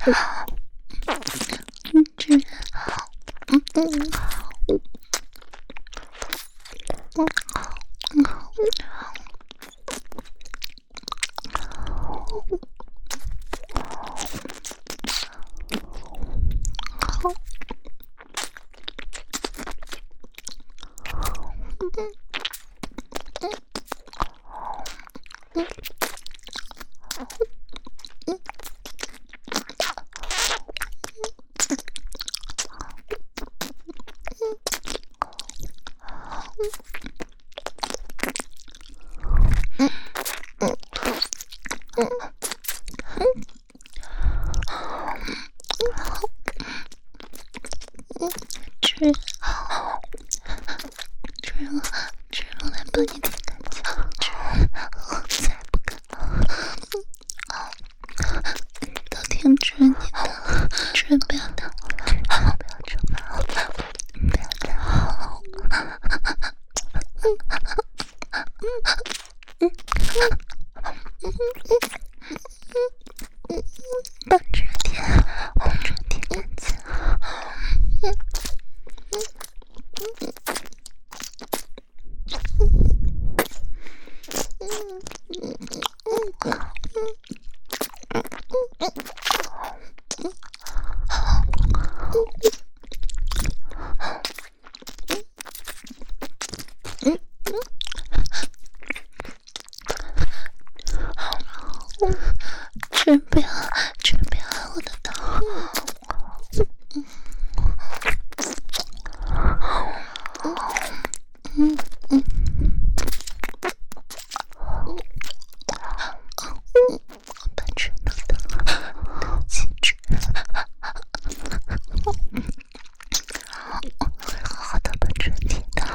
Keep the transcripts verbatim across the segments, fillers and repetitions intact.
这，嗯嗯。真不要，真不要我的头！嗯嗯，把拳头的气质，我会好好的把这贴的。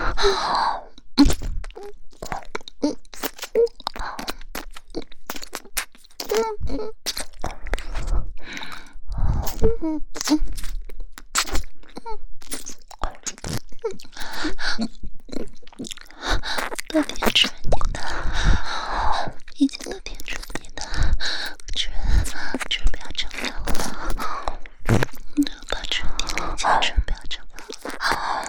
都贴着你的，已经都贴着你的，这这不要长大了，都把这你的家这不要长大了。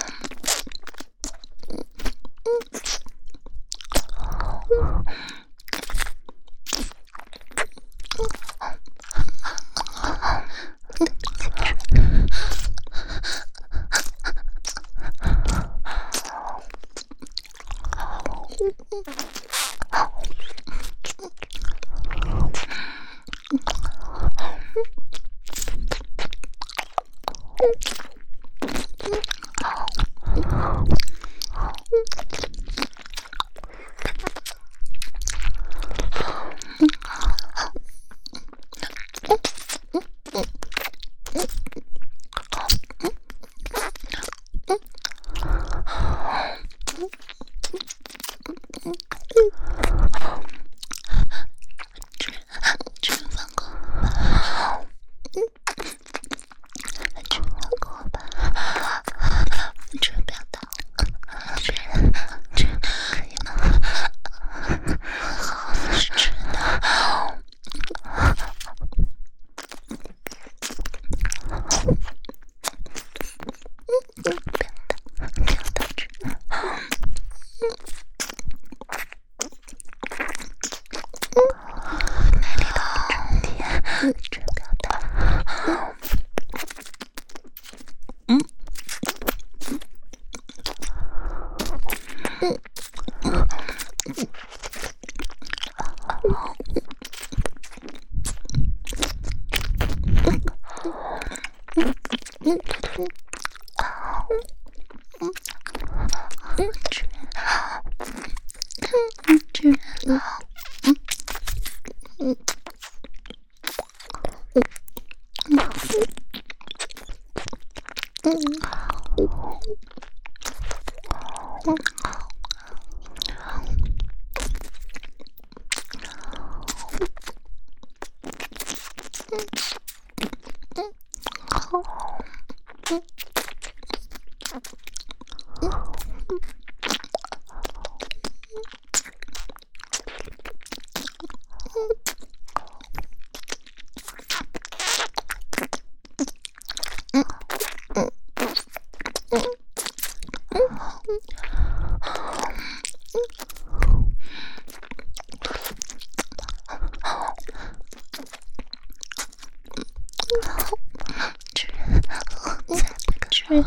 这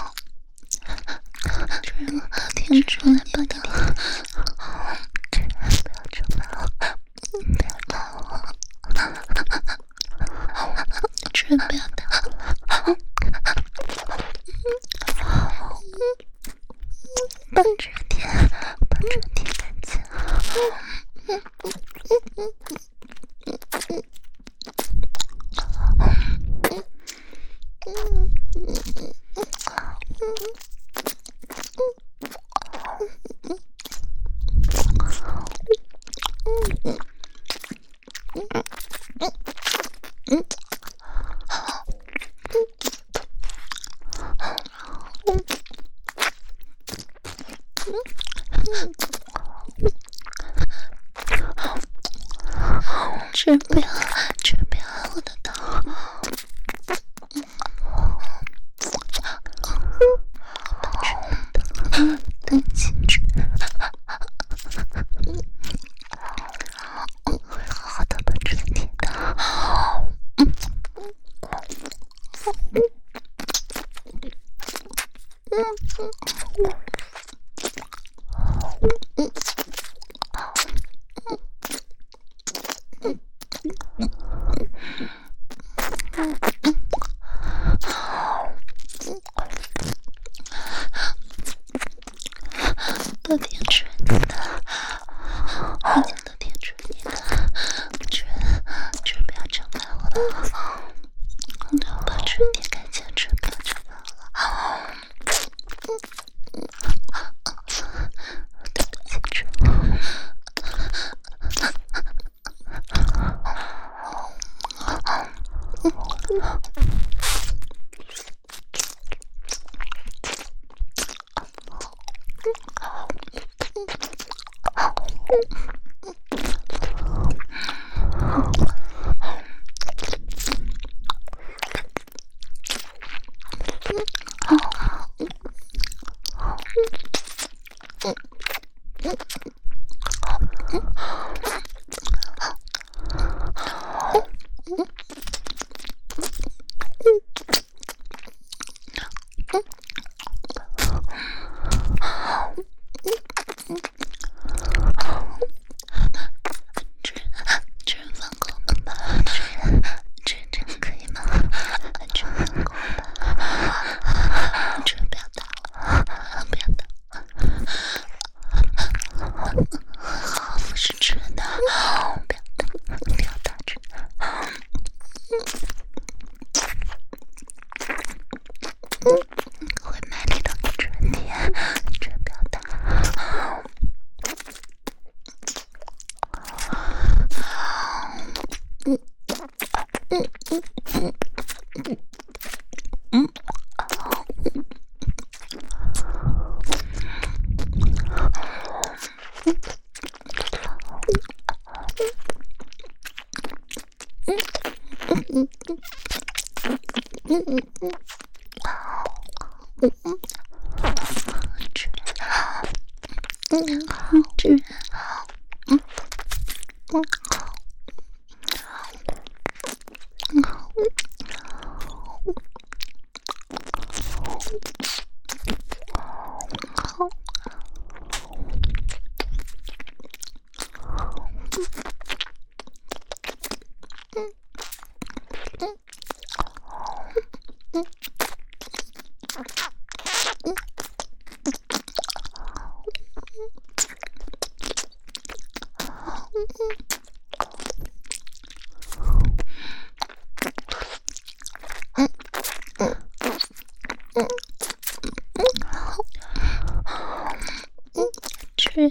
这我停出来把你的，这不要出来了，不要打我，这不要打我，把这天把这天干净。这不要，这不要我的刀！把这的等清楚，我会好好的把这贴的。都贴出你的，已经都贴出你的，这这不要惩罚我了，我把这贴干净，这不要惩罚我了。对不起，这这放过我们吧，这这这可以吗？这放过我吧，这不要打我，不要打我，好，我是真的，不要打，不要打这个。会卖力的春天，这不要打。嗯嗯嗯嗯嗯嗯。嗯嗯嗯嗯。嗯嗯，这，嗯这，嗯嗯嗯好。这，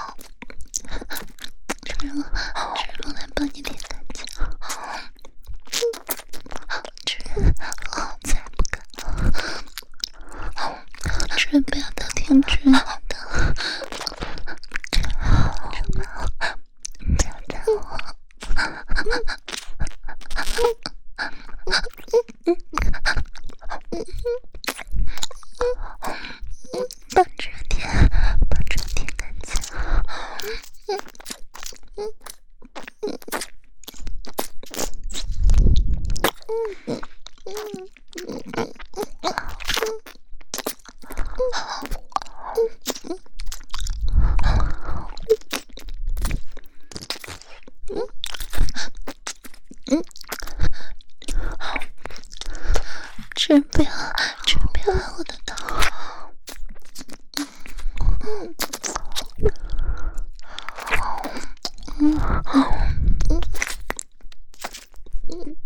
这我，这我来帮你舔干净。这，我才不敢。这不要到天真的。这，这不要打我。把这舔，把这舔干净。嗯嗯嗯嗯嗯嗯嗯嗯。 只不要，只不要来我的头。嗯嗯嗯嗯。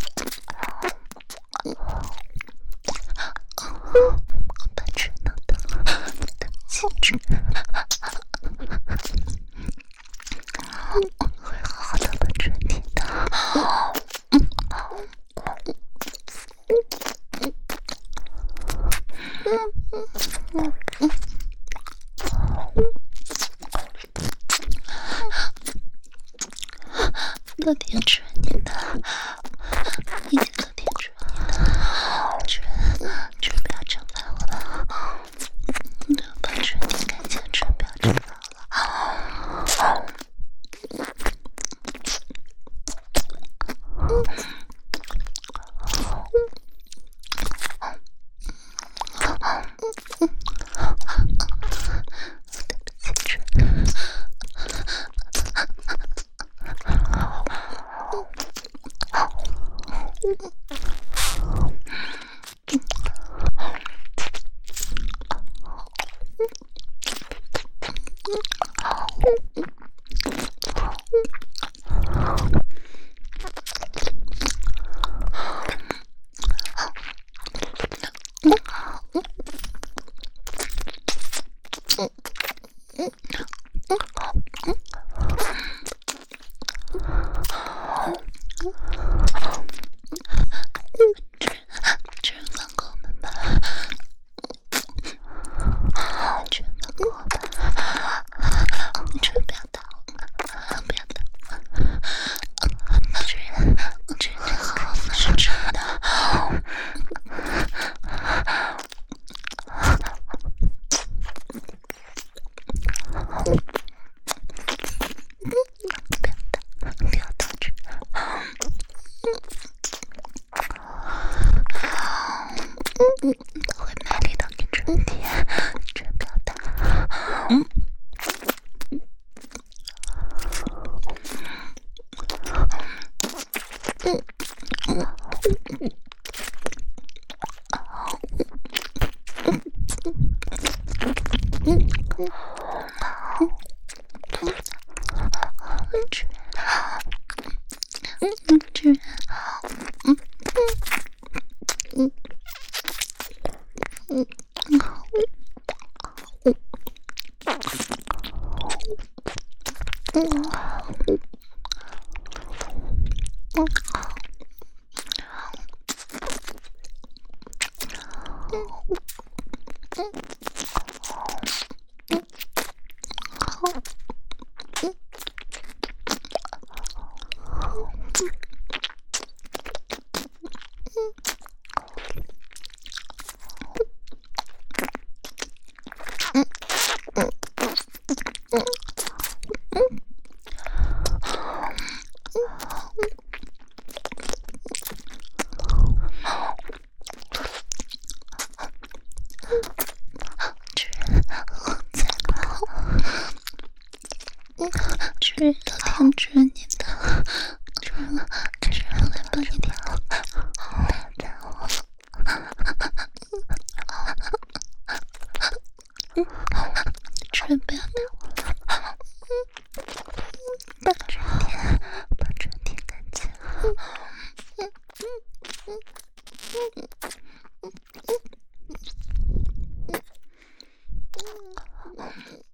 我把吹到的你的气质，我会好好的把吹你的。嗯嗯嗯嗯。都挺准你的，已经都挺准你的，准准不要惩罚我了，都把准你感情准不要惩罚我了。对不起，准。这人放过我们吧，这人放过我吧，这人不要打我，不要打我，这人这人这个是真的。不要打这嗯，我会卖力到你这天，这不要打。嗯。嗯嗯嗯。嗯嗯。这，嗯这，嗯嗯嗯嗯嗯嗯嗯。这人都挺准你的，这人这人来帮你听我的，别打我。嗯，这人不要打我了。嗯，把这天，把这天干净。嗯嗯嗯嗯嗯嗯嗯嗯嗯。